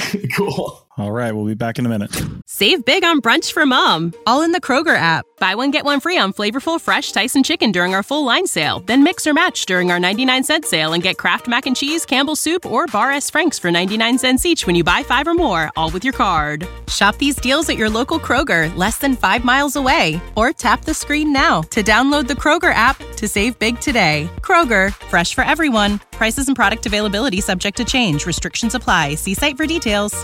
E: Cool.
C: All right, we'll be back in a minute.
A: Save big on brunch for mom, all in the Kroger app. Buy one, get one free on flavorful, fresh Tyson chicken during our full line sale. Then mix or match during our ninety-nine cent sale and get Kraft Mac and Cheese, Campbell's Soup, or Bar S. Frank's for ninety-nine cents each when you buy five or more, all with your card. Shop these deals at your local Kroger, less than five miles away. Or tap the screen now to download the Kroger app to save big today. Kroger, fresh for everyone. Prices and product availability subject to change. Restrictions apply. See site for details.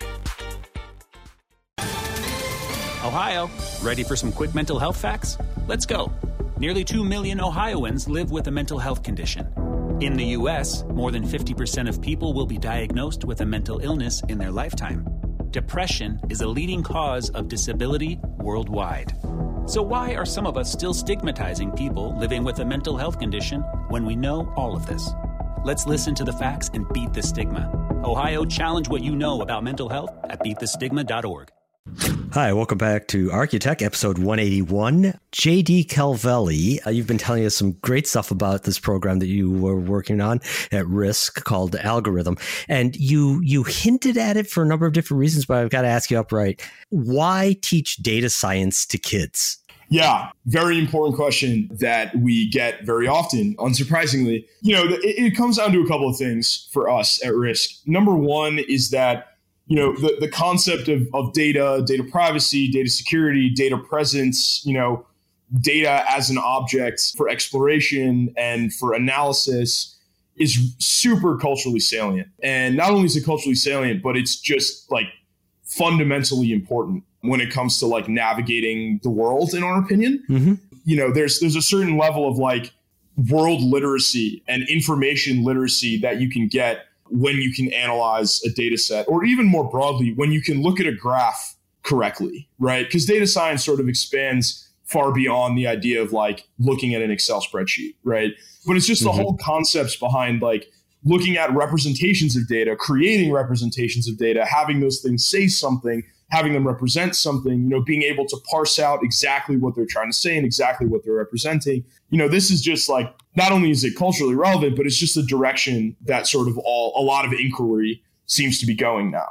F: Ohio, ready for some quick mental health facts? Let's go. Nearly two million Ohioans live with a mental health condition. In the U S, more than fifty percent of people will be diagnosed with a mental illness in their lifetime. Depression is a leading cause of disability worldwide. So why are some of us still stigmatizing people living with a mental health condition when we know all of this? Let's listen to the facts and beat the stigma. Ohio, challenge what you know about mental health at beat the stigma dot org.
D: Hi, welcome back to Architect, episode one eighty-one. J D Calvelli, uh, you've been telling us some great stuff about this program that you were working on at Risk called Algorithm. And you you hinted at it for a number of different reasons, but I've got to ask you upright. Why teach data science to kids?
E: Yeah, very important question that we get very often, unsurprisingly. You know, it, it comes down to a couple of things for us at Risk. Number one is that, you know, the, the concept of, of data, data privacy, data security, data presence, you know, data as an object for exploration and for analysis is super culturally salient. And not only is it culturally salient, but it's just like fundamentally important when it comes to like navigating the world, in our opinion. Mm-hmm. You know, there's there's a certain level of like world literacy and information literacy that you can get when you can analyze a data set, or even more broadly, when you can look at a graph correctly, right? Because data science sort of expands far beyond the idea of like looking at an Excel spreadsheet, right? But it's just mm-hmm. the whole concepts behind like looking at representations of data, creating representations of data, having those things say something, having them represent something, you know, being able to parse out exactly what they're trying to say and exactly what they're representing. You know, this is just like, not only is it culturally relevant, but it's just the direction that sort of all, a lot of inquiry seems to be going now.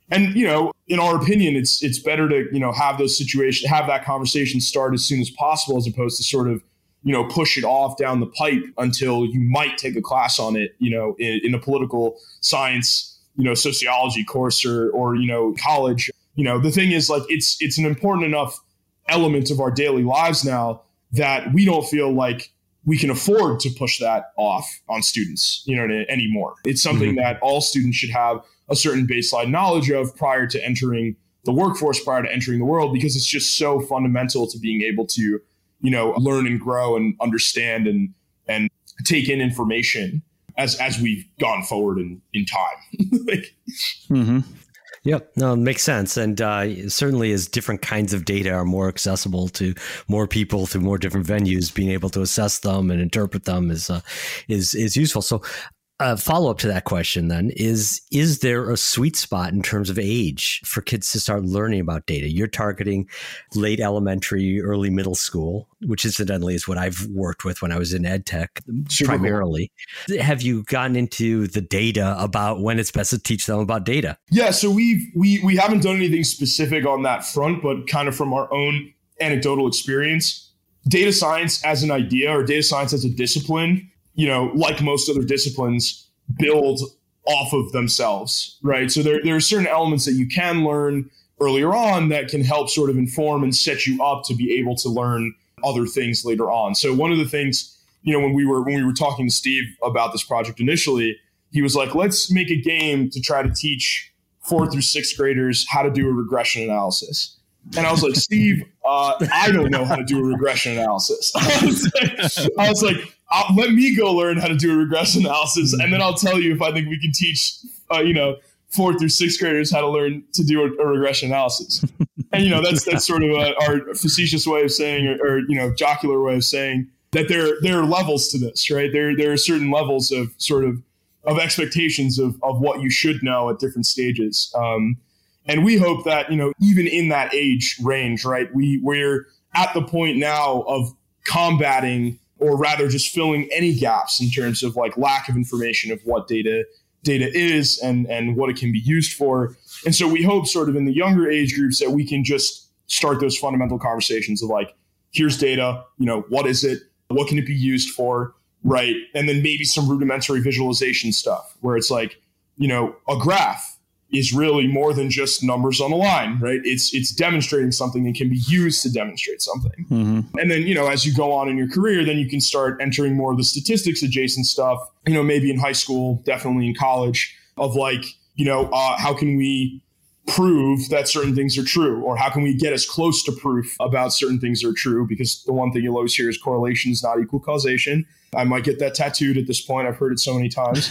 E: And, you know, in our opinion, it's it's better to, you know, have those situations, have that conversation start as soon as possible, as opposed to sort of, you know, push it off down the pipe until you might take a class on it, you know, in, in a political science, you know, sociology course or, or, you know, college. You know, the thing is, like, it's it's an important enough element of our daily lives now that we don't feel like we can afford to push that off on students, you know, anymore. It's something mm-hmm. that all students should have a certain baseline knowledge of prior to entering the workforce, prior to entering the world, because it's just so fundamental to being able to, you know, learn and grow and understand and and take in information as as we've gone forward in in time. like,
D: mm-hmm. Yep. No, it makes sense. And uh, certainly as different kinds of data are more accessible to more people through more different venues, being able to assess them and interpret them is uh, is is useful. So a follow-up to that question then is, is there a sweet spot in terms of age for kids to start learning about data? You're targeting late elementary, early middle school, which incidentally is what I've worked with when I was in ed tech Super primarily. Cool. Have you gotten into the data about when it's best to teach them about data?
E: Yeah, so we've, we we haven't done anything specific on that front, but kind of from our own anecdotal experience, data science as an idea or data science as a discipline, you know, like most other disciplines, build off of themselves, right? So there, there are certain elements that you can learn earlier on that can help sort of inform and set you up to be able to learn other things later on. So one of the things, you know, when we were when we were talking to Steve about this project initially, he was like, let's make a game to try to teach fourth through sixth graders how to do a regression analysis. And I was like, Steve, uh, I don't know how to do a regression analysis. I was like, I was like I'll, let me go learn how to do a regression analysis, and then I'll tell you if I think we can teach, uh, you know, fourth through sixth graders how to learn to do a, a regression analysis. And, you know, that's that's sort of a, our facetious way of saying, or, or, you know, jocular way of saying that there there are levels to this, right? There there are certain levels of sort of of expectations of of what you should know at different stages. Um, and we hope that, you know, even in that age range, right, we we're at the point now of combating, or rather just filling any gaps in terms of like lack of information of what data data is and, and what it can be used for. And so we hope sort of in the younger age groups that we can just start those fundamental conversations of like, here's data, you know, what is it? What can it be used for? Right. And then maybe some rudimentary visualization stuff where it's like, you know, a graph is really more than just numbers on a line, right? It's it's demonstrating something and can be used to demonstrate something. Mm-hmm. And then, you know, as you go on in your career, then you can start entering more of the statistics adjacent stuff, you know, maybe in high school, definitely in college, of like, you know, uh, how can we prove that certain things are true? Or how can we get as close to proof about certain things are true? Because the one thing you'll always hear is correlation is not equal causation. I might get that tattooed at this point. I've heard it so many times.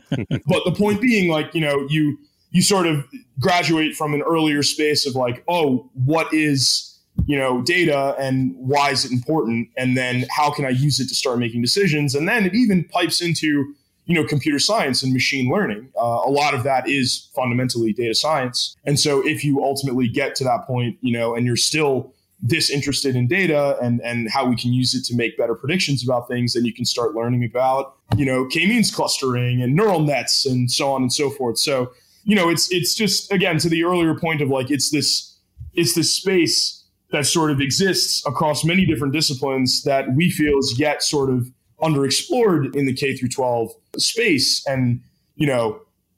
E: But the point being, like, you know, you you sort of graduate from an earlier space of like, oh, what is, you know, data and why is it important? And then how can I use it to start making decisions? And then it even pipes into, you know, computer science and machine learning. Uh, a lot of that is fundamentally data science. And so if you ultimately get to that point, you know, and you're still this interested in data and, and how we can use it to make better predictions about things, then you can start learning about, you know, k-means clustering and neural nets and so on and so forth. So, you know, it's it's just, again, to the earlier point of like, it's this it's this space that sort of exists across many different disciplines that we feel is yet sort of underexplored in the K through twelve space. And, you know,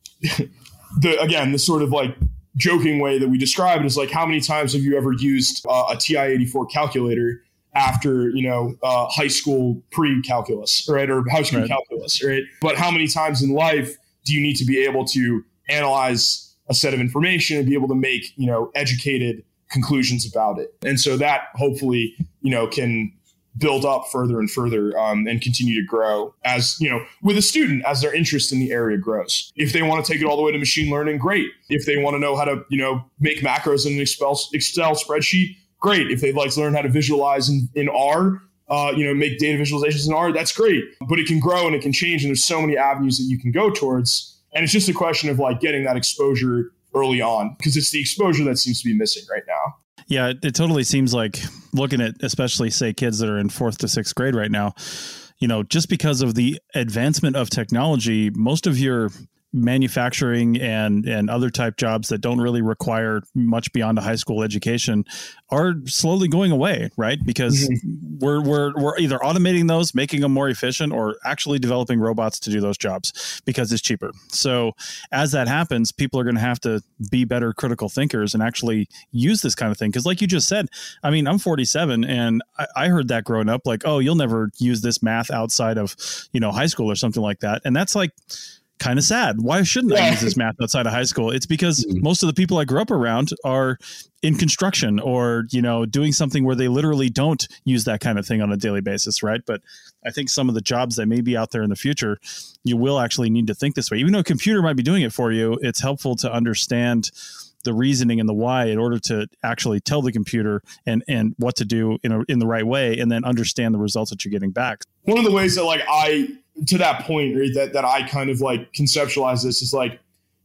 E: the again, the sort of like joking way that we describe it is like, how many times have you ever used uh, a T I eighty-four calculator after, you know, uh, high school pre-calculus, right? Or high school right. calculus, right? But how many times in life do you need to be able to analyze a set of information and be able to make, you know, educated conclusions about it? And so that hopefully, you know, can build up further and further um, and continue to grow as, you know, with a student, as their interest in the area grows. If they want to take it all the way to machine learning, great. If they want to know how to, you know, make macros in an Excel, Excel spreadsheet, great. If they'd like to learn how to visualize in, in R, uh, you know, make data visualizations in R, that's great. But it can grow and it can change. And there's so many avenues that you can go towards. And it's just a question of like getting that exposure early on, because it's the exposure that seems to be missing right now.
C: Yeah, it, it totally seems like, looking at especially, say, kids that are in fourth to sixth grade right now, you know, just because of the advancement of technology, most of your manufacturing and and other type jobs that don't really require much beyond a high school education are slowly going away, right? Because mm-hmm. we're we're we're either automating those, making them more efficient, or actually developing robots to do those jobs because it's cheaper. So as that happens, people are going to have to be better critical thinkers and actually use this kind of thing. Because like you just said, I mean, I'm forty-seven and I, I heard that growing up, like, oh, you'll never use this math outside of, you know, high school or something like that. And that's like kind of sad. Why shouldn't yeah. I use this math outside of high school? It's because mm-hmm. most of the people I grew up around are in construction or, you know, doing something where they literally don't use that kind of thing on a daily basis. Right. But I think some of the jobs that may be out there in the future, you will actually need to think this way. Even though a computer might be doing it for you, it's helpful to understand the reasoning and the why in order to actually tell the computer and, and what to do in a, in the right way, and then understand the results that you're getting back.
E: One of the ways that like I, to that point, right, that, that I kind of like conceptualize this is like,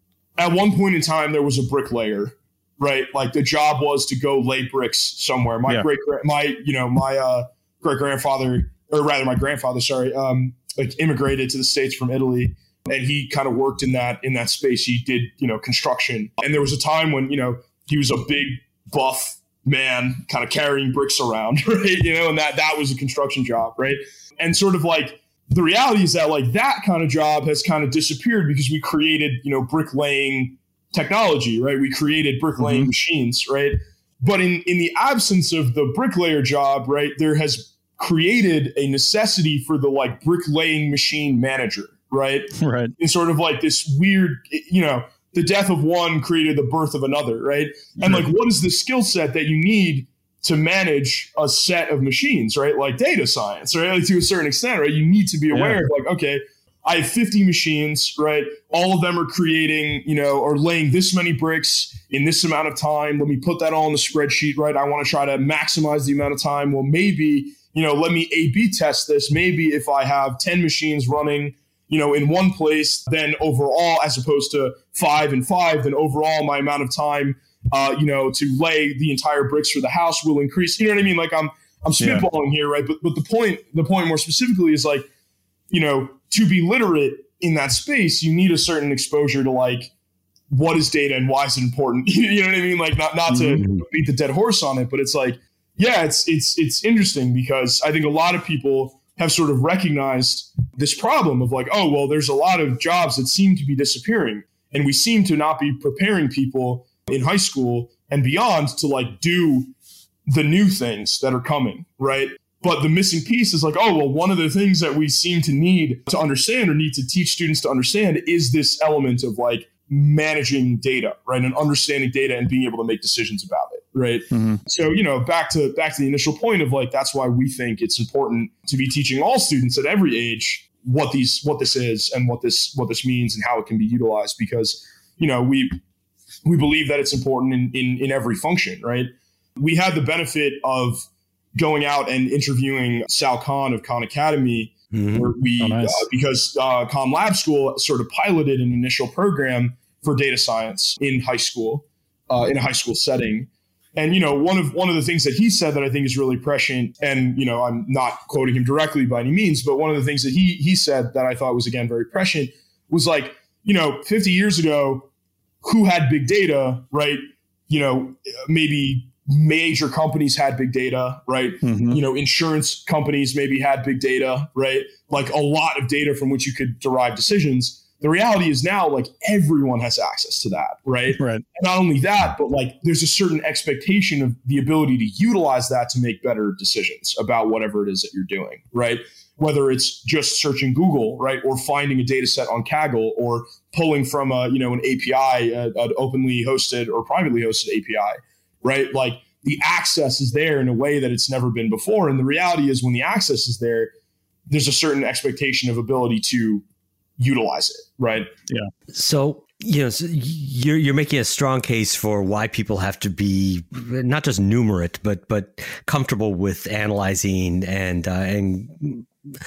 E: at one point in time, there was a bricklayer, right? Like the job was to go lay bricks somewhere. My yeah. great, my, you know, my uh, great grandfather, or rather my grandfather, sorry, um, like immigrated to the States from Italy. And he kind of worked in that, in that space. He did, you know, construction. And there was a time when, you know, he was a big buff man kind of carrying bricks around, right? You know, and that, that was a construction job, right? And sort of like, the reality is that like that kind of job has kind of disappeared because we created, you know, bricklaying technology, right? We created bricklaying mm-hmm. machines, right? But in, in the absence of the bricklayer job, right, there has created a necessity for the like bricklaying machine manager, right?
C: Right.
E: And sort of like this weird, you know, the death of one created the birth of another, right? And like, what is the skill set that you need to manage a set of machines, right? Like data science, right? Like to a certain extent, right? You need to be aware yeah. of like, okay, I have fifty machines, right? All of them are creating, you know, or laying this many bricks in this amount of time. Let me put that all in the spreadsheet, right? I want to try to maximize the amount of time. Well, maybe, you know, let me A B test this. Maybe if I have ten machines running, you know, in one place, then overall, as opposed to five and five, then overall my amount of time, uh, you know, to lay the entire bricks for the house will increase. You know what I mean? Like I'm, I'm spitballing yeah. here, right? But but the point, the point more specifically is like, you know, to be literate in that space, you need a certain exposure to like, what is data and why is it important? You know what I mean? Like not not to mm-hmm. beat the dead horse on it, but it's like, yeah, it's it's it's interesting because I think a lot of people have sort of recognized this problem of like, oh, well, there's a lot of jobs that seem to be disappearing. And we seem to not be preparing people in high school and beyond to like do the new things that are coming, right? But the missing piece is like, oh, well, one of the things that we seem to need to understand or need to teach students to understand is this element of like managing data, right? And understanding data and being able to make decisions about it, right? Mm-hmm. So, you know, back to back to the initial point of like, that's why we think it's important to be teaching all students at every age what these what this is and what this what this means and how it can be utilized, because, you know, we we believe that it's important in in, in every function, right? We had the benefit of going out and interviewing Sal Khan of Khan Academy, mm-hmm. where we, oh, nice. uh, because uh, Khan Lab School sort of piloted an initial program for data science in high school, uh, in a high school setting. And, you know, one of one of the things that he said that I think is really prescient, and, you know, I'm not quoting him directly by any means, but one of the things that he he said that I thought was, again, very prescient was like, you know, fifty years ago, who had big data, right? You know, maybe major companies had big data, right? Mm-hmm. You know, insurance companies maybe had big data, right? Like a lot of data from which you could derive decisions. The reality is now, like, everyone has access to that, right?
C: Right.
E: And not only that, but like there's a certain expectation of the ability to utilize that to make better decisions about whatever it is that you're doing, right? Whether it's just searching Google, right, or finding a data set on Kaggle, or pulling from a, you know, an A P I, a, an openly hosted or privately hosted A P I, right? Like the access is there in a way that it's never been before. And the reality is when the access is there, there's a certain expectation of ability to utilize it, right?
C: Yeah.
D: So, you know, so you're you're making a strong case for why people have to be not just numerate, but but comfortable with analyzing and uh, and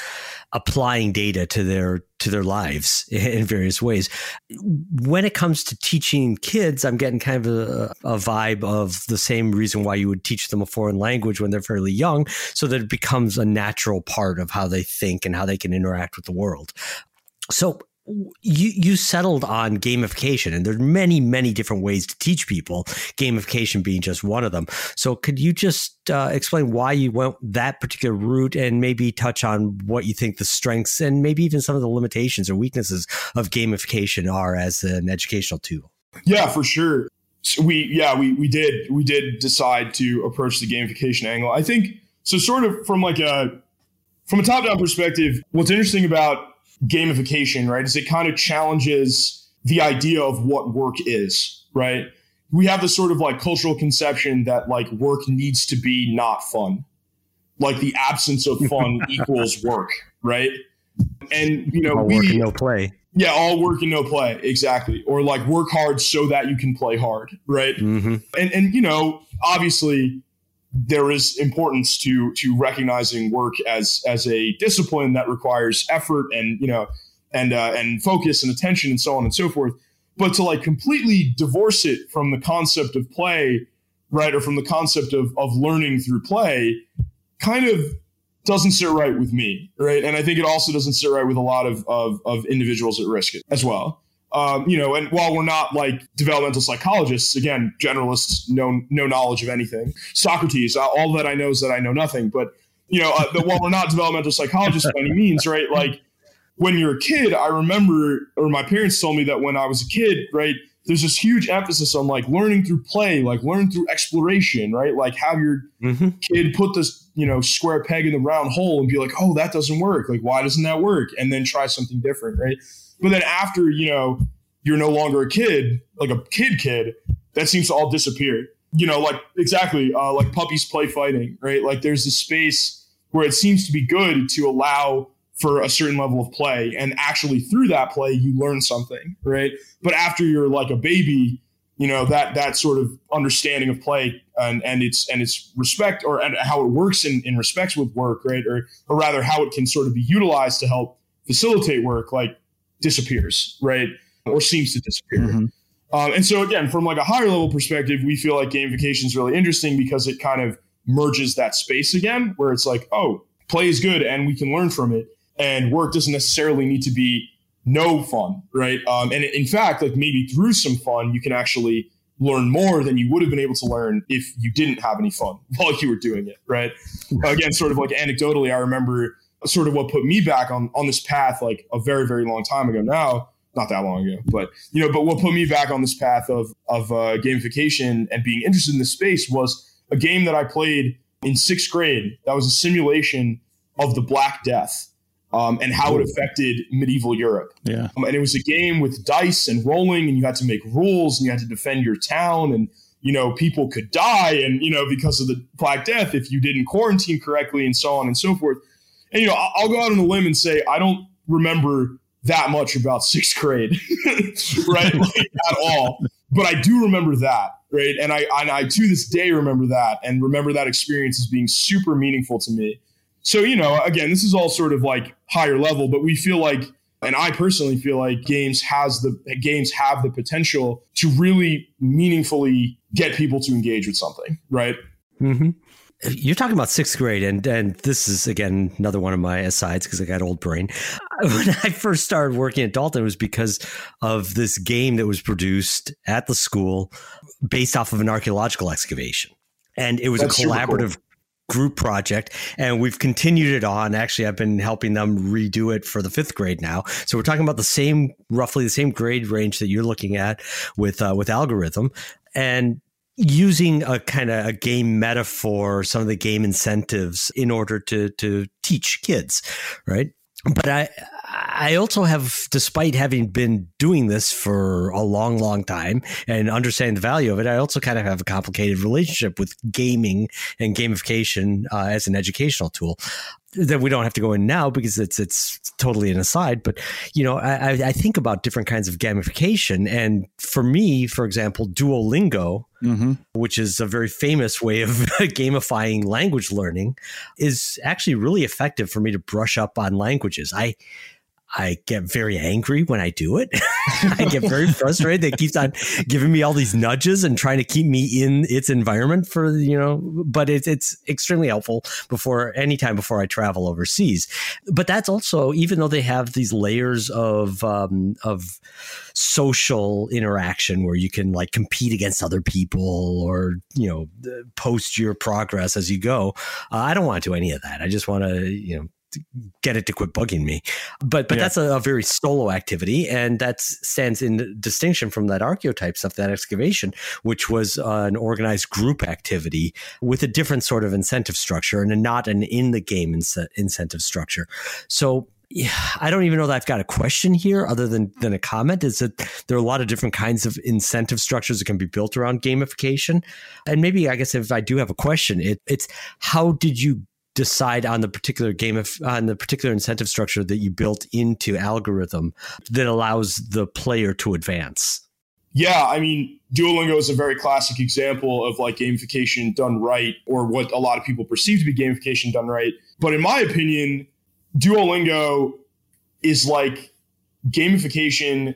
D: applying data to their to their lives in various ways. When it comes to teaching kids, I'm getting kind of a, a vibe of the same reason why you would teach them a foreign language when they're fairly young, so that it becomes a natural part of how they think and how they can interact with the world. So you you settled on gamification, and there's many, many different ways to teach people, gamification being just one of them. So could you just uh, explain why you went that particular route and maybe touch on what you think the strengths and maybe even some of the limitations or weaknesses of gamification are as an educational tool?
E: Yeah, for sure. So we, yeah, we, we did, we did decide to approach the gamification angle. I think, so sort of from like a, from a top-down perspective, what's interesting about gamification, right, is it kind of challenges the idea of what work is, right? We have this sort of like cultural conception that like work needs to be not fun. Like the absence of fun equals work, right? And, you know,
D: all
E: we,
D: work and no play.
E: Yeah, all work and no play. Exactly. Or like work hard so that you can play hard, right? Mm-hmm. And, and, you know, obviously there is importance to to recognizing work as as a discipline that requires effort and, you know, and uh, and focus and attention and so on and so forth. But to like completely divorce it from the concept of play, right, or from the concept of of learning through play, kind of doesn't sit right with me, right? And I think it also doesn't sit right with a lot of of, of individuals at risk as well. Um, you know, and while we're not like developmental psychologists, again, generalists, no no knowledge of anything. Socrates, uh, all that I know is that I know nothing. But, you know, uh, but while we're not developmental psychologists by any means, right? Like when you're a kid, I remember, or my parents told me that when I was a kid, right, there's this huge emphasis on like learning through play, like learn through exploration, right? Like have your mm-hmm. kid put this, you know, square peg in the round hole and be like, oh, that doesn't work. Like, why doesn't that work? And then try something different, right? But then after, you know, you're no longer a kid, like a kid kid, that seems to all disappear. You know, like exactly, uh, like puppies play fighting, right? Like there's this space where it seems to be good to allow for a certain level of play. And actually through that play, you learn something, right? But after you're like a baby, you know, that that sort of understanding of play and, and its and its respect or and how it works in, in respects with work, right? Or, or rather how it can sort of be utilized to help facilitate work, like disappears, right? Or seems to disappear. Mm-hmm. Um, and so again, from like a higher level perspective, we feel like gamification is really interesting because it kind of merges that space again, where it's like, oh, play is good and we can learn from it. And work doesn't necessarily need to be no fun, right? Um, and in fact, like maybe through some fun, you can actually learn more than you would have been able to learn if you didn't have any fun while you were doing it, right? Again, sort of like anecdotally, I remember sort of what put me back on, on this path like a very, very long time ago now, not that long ago, but, you know, but what put me back on this path of, of uh, gamification and being interested in this space was a game that I played in sixth grade. That was a simulation of the Black Death um, and how it affected medieval Europe.
C: Yeah.
E: Um, and it was a game with dice and rolling, and you had to make rules and you had to defend your town, and, you know, people could die and, you know, because of the Black Death if you didn't quarantine correctly and so on and so forth. And, you know, I'll go out on a limb and say I don't remember that much about sixth grade, right? Like, at all. But I do remember that, right? And I, and I to this day remember that and remember that experience as being super meaningful to me. So, you know, again, this is all sort of like higher level, but we feel like, and I personally feel like games has the games have the potential to really meaningfully get people to engage with something, right?
D: Mm-hmm. You're talking about sixth grade, and and this is, again, another one of my asides because I got old brain. When I first started working at Dalton, it was because of this game that was produced at the school based off of an archaeological excavation. And it was That's a collaborative cool. group project, and we've continued it on. Actually, I've been helping them redo it for the fifth grade now. So we're talking about the same, roughly the same grade range that you're looking at with uh, with algorithm. And using a kind of a game metaphor, some of the game incentives in order to to teach kids, right? But I I also have, despite having been doing this for a long, long time and understanding the value of it, I also kind of have a complicated relationship with gaming and gamification uh, as an educational tool that we don't have to go in now because it's it's totally an aside. But, you know, I, I think about different kinds of gamification. And for me, for example, Duolingo, mm-hmm. which is a very famous way of gamifying language learning, is actually really effective for me to brush up on languages. I I get very angry when I do it. I get very frustrated. It keeps on giving me all these nudges and trying to keep me in its environment for, you know, but it's, it's extremely helpful before any time before I travel overseas. But that's also, even though they have these layers of, um, of social interaction where you can like compete against other people or, you know, post your progress as you go. Uh, I don't want to do any of that. I just want to, you know, get it to quit bugging me. But but yeah. that's a, a very solo activity. And that stands in distinction from that archetype stuff, that excavation, which was uh, an organized group activity with a different sort of incentive structure and not an in the game in- incentive structure. So yeah, I don't even know that I've got a question here other than, than a comment. Is that there are a lot of different kinds of incentive structures that can be built around gamification. And maybe, I guess if I do have a question, it, it's how did you decide on the particular game of on the particular incentive structure that you built into algorithm that allows the player to advance?
E: Yeah, I mean, Duolingo is a very classic example of like gamification done right, or what a lot of people perceive to be gamification done right. But in my opinion, Duolingo is like gamification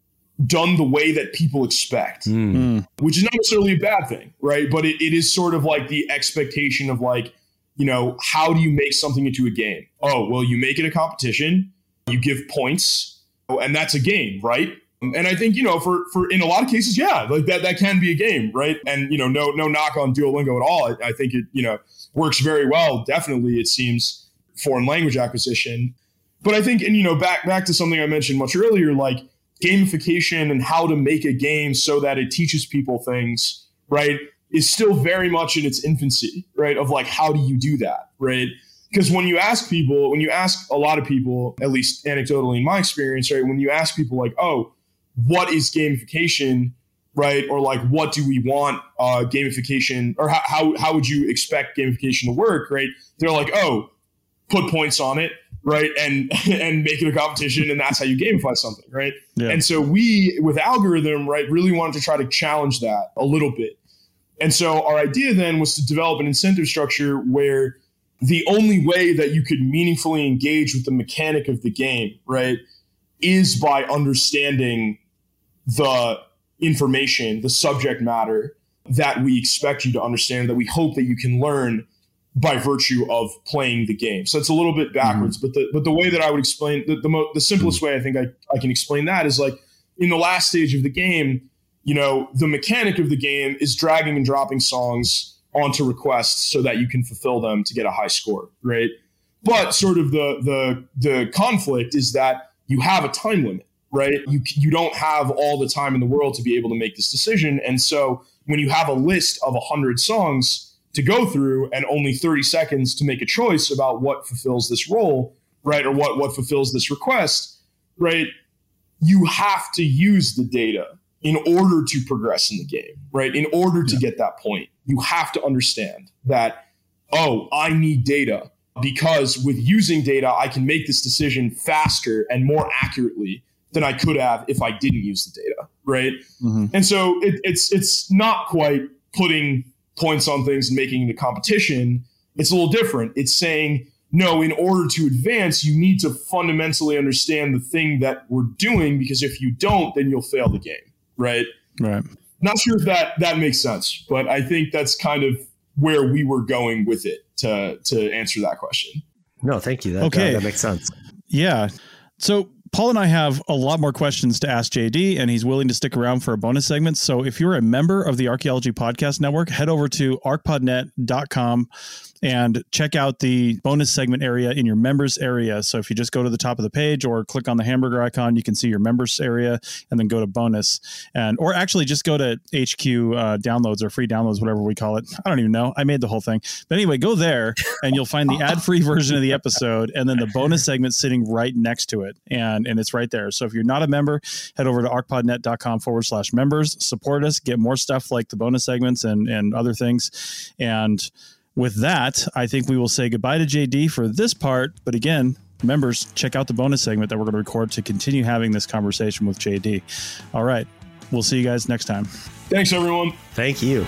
E: done the way that people expect, mm. which is not necessarily a bad thing, right? But it, it is sort of like the expectation of like, you know, how do you make something into a game? Oh, well, you make it a competition, you give points, and that's a game, right? And I think, you know, for, for in a lot of cases, yeah, like that, that can be a game, right? And, you know, no, no knock on Duolingo at all. I, I think it, you know, works very well. Definitely, it seems, foreign language acquisition. But I think, and, you know, back, back to something I mentioned much earlier, like gamification and how to make a game so that it teaches people things, right, is still very much in its infancy, right? Of like, how do you do that, right? Because when you ask people, when you ask a lot of people, at least anecdotally in my experience, right? When you ask people like, oh, what is gamification, right? Or like, what do we want uh, gamification, or how, how how would you expect gamification to work, right? They're like, oh, put points on it, right? And and make it a competition, and that's how you gamify something, right? Yeah. And so we, with algorithm, right, really wanted to try to challenge that a little bit. And so our idea then was to develop an incentive structure where the only way that you could meaningfully engage with the mechanic of the game, right, is by understanding the information, the subject matter that we expect you to understand, that we hope that you can learn by virtue of playing the game. So it's a little bit backwards, mm-hmm. but the but the way that I would explain, the the, mo- the simplest way I think I, I can explain that is like in the last stage of the game, you know, the mechanic of the game is dragging and dropping songs onto requests so that you can fulfill them to get a high score, right? But sort of the the the conflict is that you have a time limit, right? You you don't have all the time in the world to be able to make this decision. And so when you have a list of one hundred songs to go through and only thirty seconds to make a choice about what fulfills this role, right, or what what fulfills this request, right, you have to use the data in order to progress in the game, right? In order to yeah. get that point, you have to understand that, oh, I need data, because with using data, I can make this decision faster and more accurately than I could have if I didn't use the data, right? Mm-hmm. And so it, it's it's not quite putting points on things and making it a competition. It's a little different. It's saying, no, in order to advance, you need to fundamentally understand the thing that we're doing, because if you don't, then you'll fail the game. Right. Right. Not sure if that that makes sense, but I think that's kind of where we were going with it to to answer that question.
D: No, thank you. That,
C: okay.
D: that, that makes sense.
C: Yeah. So Paul and I have a lot more questions to ask J D, and he's willing to stick around for a bonus segment. So if you're a member of the Archaeology Podcast Network, head over to archpodnet dot com and check out the bonus segment area in your members area. So if you just go to the top of the page or click on the hamburger icon, you can see your members area and then go to bonus, and or actually just go to H Q uh, downloads or free downloads, whatever we call it. I don't even know. I made the whole thing. But anyway, go there and you'll find the ad-free version of the episode and then the bonus segment sitting right next to it. And, and it's right there. So if you're not a member, head over to archpodnet dot com forward slash members, support us, get more stuff like the bonus segments and, and other things. And with that, I think we will say goodbye to J D for this part. But again, members, check out the bonus segment that we're going to record to continue having this conversation with J D. All right. We'll see you guys next time.
E: Thanks, everyone.
D: Thank you.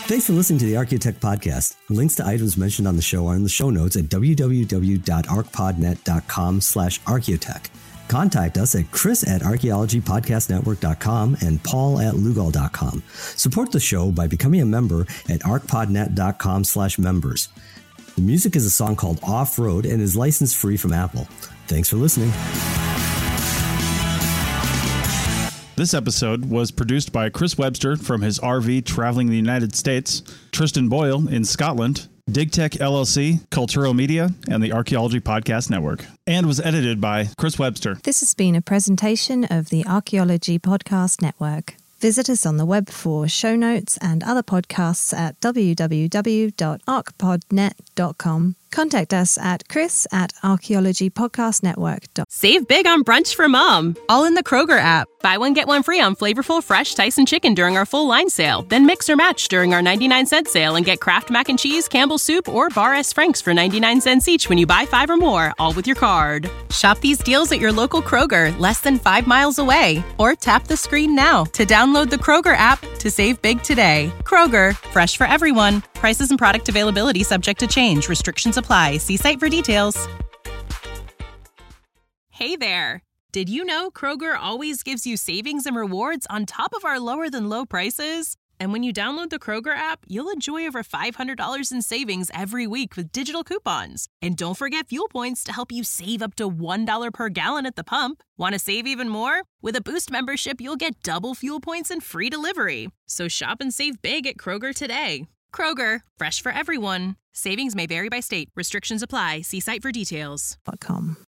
D: Thanks for listening to the Archaeotech Podcast. Links to items mentioned on the show are in the show notes at www.archpodnet.com slash archaeotech. Contact us at Chris at archaeology podcast network dot com and Paul at lugal dot com. Support the show by becoming a member at archpodnet.com slash members. The music is a song called Off-Road and is license free from Apple. Thanks for listening.
C: This episode was produced by Chris Webster from his R V traveling the United States, Tristan Boyle in Scotland, DigTech L L C, Culturo Media, and the Archaeology Podcast Network, and was edited by Chris Webster.
B: This has been a presentation of the Archaeology Podcast Network. Visit us on the web for show notes and other podcasts at w w w dot arch pod net dot com. Contact us at chris at archaeology podcast network dot com.
A: Save big on brunch for mom, all in the Kroger app. Buy one, get one free on flavorful, fresh Tyson chicken during our full line sale. Then mix or match during our ninety-nine cent sale and get Kraft Mac and Cheese, Campbell's Soup, or Bar S. Frank's for ninety-nine cents each when you buy five or more, all with your card. Shop these deals at your local Kroger, less than five miles away. Or tap the screen now to download the Kroger app to save big today. Kroger, fresh for everyone. Prices and product availability subject to change. Restrictions apply. See site for details. Hey there. Did you know Kroger always gives you savings and rewards on top of our lower than low prices? And when you download the Kroger app, you'll enjoy over five hundred dollars in savings every week with digital coupons. And don't forget fuel points to help you save up to one dollar per gallon at the pump. Want to save even more? With a Boost membership, you'll get double fuel points and free delivery. So shop and save big at Kroger today. Kroger, fresh for everyone. Savings may vary by state. Restrictions apply. See site for details.
B: .com.